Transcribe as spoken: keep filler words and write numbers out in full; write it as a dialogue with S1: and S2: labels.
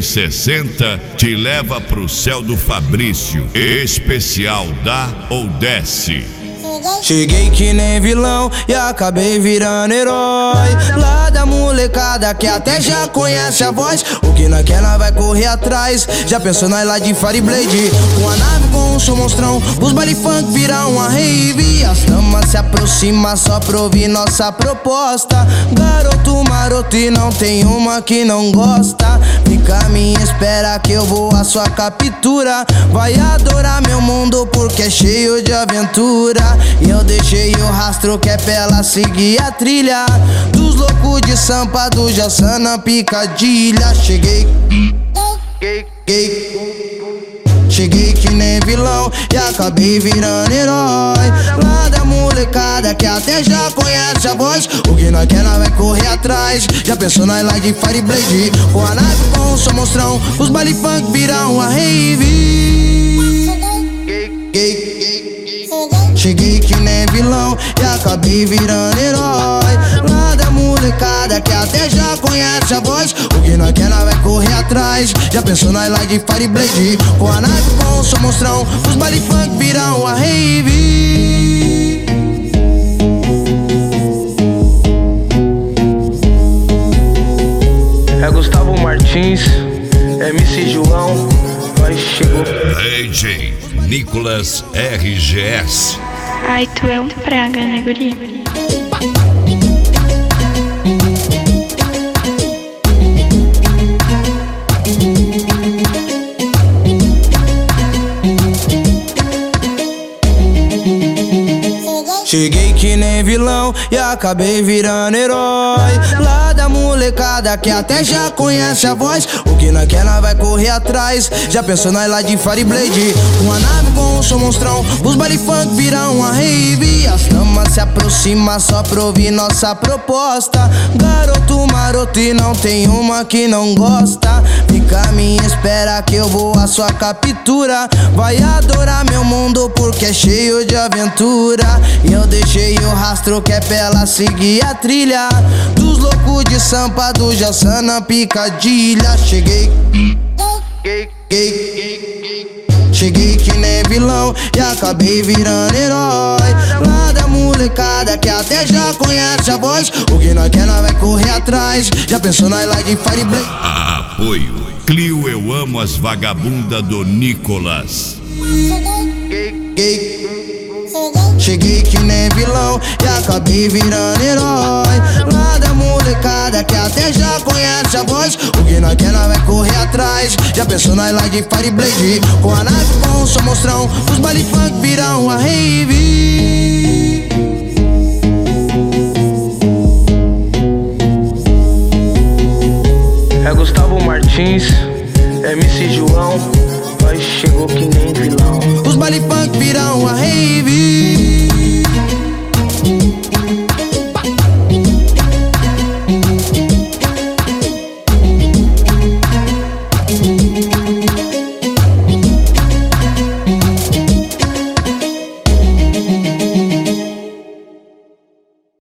S1: sessenta te leva pro céu do Fabrício. Especial dá ou desce.
S2: Cheguei que nem vilão e acabei virando herói. Lá da molecada que até já conhece a voz. O que não quer, nós vai correr atrás. Já pensou nós lá de Fire Blade, com a nave com um som monstrão. Os baile funk viram uma rave. As damas se aproximam só pra ouvir nossa proposta. Garoto maroto e não tem uma que não gosta. Fica à minha espera que eu vou à sua captura. Vai adorar meu mundo porque é cheio de aventura. E eu deixei o rastro que é pra ela seguir a trilha dos loucos de Sampa, do Jaçan na picadilha. Cheguei, cheguei, cheguei que nem vilão e acabei virando herói. Lá da molecada que até já conhece a voz. O que nós quer, nós vai correr atrás. Já pensou nós lá de Fire Blade, com a nave com um som monstrão. Os baile funk viram uma rave. Cheguei que nem vilão e acabei virando herói. Lá da molecada que até já conhece a voz. O que nós quer, nós vai correr atrás. Já pensou nós lá de Fire Blade, com a nave com um som monstrão. Os baile funk viram a rave. É Gustavo Martins, M C João, nós chegou.
S1: D J Nicolas R G S.
S3: Ai, tu é um praga, né, guri?
S2: Cheguei que nem vilão e acabei virando herói. Lá da molecada que até já conhece a voz. O que nós quer, nós vai correr atrás. Já pensou nós lá de Fire Blade, uma nave com um som monstrão. Os baile funk viram uma rave. As damas se aproximam só pra ouvir nossa proposta. Garoto maroto e não tem uma que não gosta. Fica à minha espera que eu vou à sua captura. Vai adorar meu mundo porque é cheio de aventura. E eu deixei o rastro que é pra ela seguir a trilha dos loucos de Sampa, do Jaçan na picadilha. Cheguei, cheguei, cheguei que nem vilão e acabei virando herói. Lá da molecada que até já conhece a voz. O que nós quer, nós vai correr atrás. Já pensou nós lá de Fire Blade.
S1: Apoio Clio, eu amo as vagabundas do Nicolas.
S2: Cheguei que nem vilão e acabei virando herói. Lá da molecada que até já conhece a voz. O que nós quer, nós vai correr atrás. Já pensou nós lá de Fire Blade, com a nave com um som monstrão. Os baile funk viram